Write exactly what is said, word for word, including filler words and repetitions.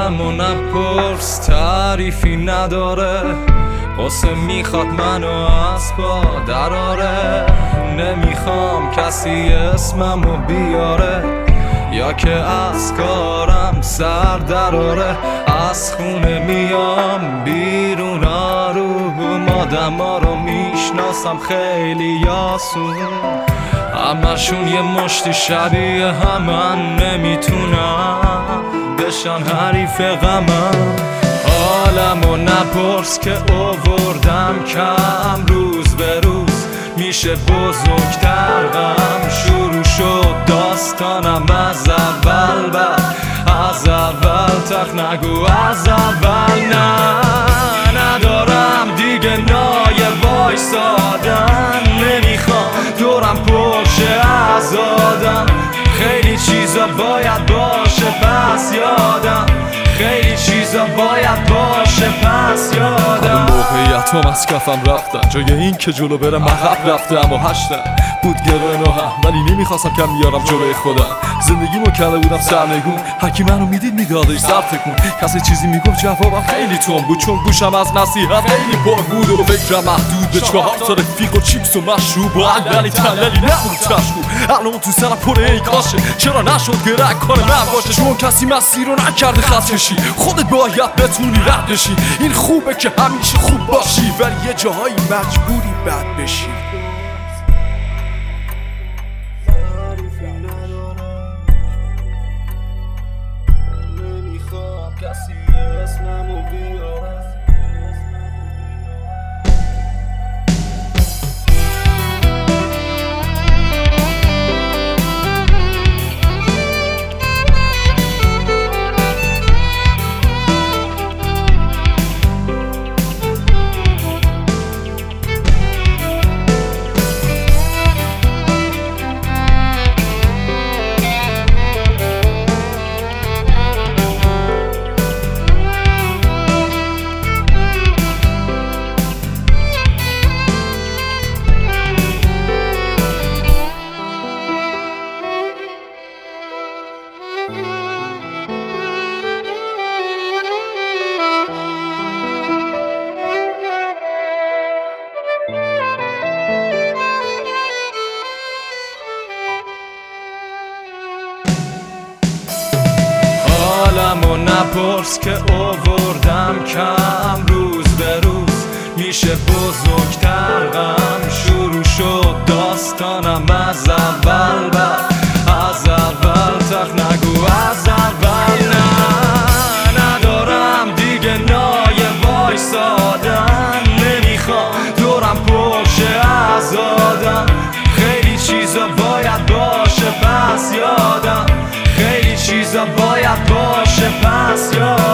حالمو نپرس تعریفی نداره، واسه میخواد منو از پا دراره. نمیخوام کسی اسممو بیاره یا که از کارم سر دراره. از خونه میام بیرون آروم، آدما رو میشناسم خیلی یاسون، همشون یه مشتی شبیه همن، نمیتونم بشن حریف غمم. حالمو نپرس که آوردم کم، روز به روز میشه بزرگتر غم. شروع شد داستانم از اول، بعد از اول تخ نگو از اول. نه ندارم دیگه نایه وایسادن، نمیخوام دورم پرشه از آدم. خیلی چیزا باید باشه پس یادم، خیلی چیزا باید باشه پس یادم. موقعیت هم از کفم رفتن، جای این که جلو برم عقب رفته. اما هشتن بود گرن و هم، ولی نمیخواستم کم بیارم جلوی خودم. زندگیمو کرده بودم سرنگون، هرکی منو میدید میدادش سر تکون. کسی چیزی میگفت جوابم خیلی تون بود، چون گوشم از نصیحت خیلی پر بود و فکرم محدود به چهار تا رفیق و چیپس و مشروب و علی تنلی نبود تشکو. الان تو سرم پر ای کاشه، چرا نشد گرک کار من باشه؟ چون کسی مسیر رو نکرده خط کشی، خودت باید بتونی رد بشی. این خوبه که همیشه خوب باشی، ولی یه جاهایی مجبوری بد بشی. نمیخوام کسی اسممو بیاره. حالمو نپرس که آوردم کم، روز به روز میشه بزرگتر غم. شروع شد داستانم از اول، بعد از اول تخ نگو از اول. نه ندارم دیگه نایه وایسادن، نمیخوام دورم پرشه از آدم. خیلی چیزا باید باشه پس یادم، خیلی چیزا باید باشه پس یادم.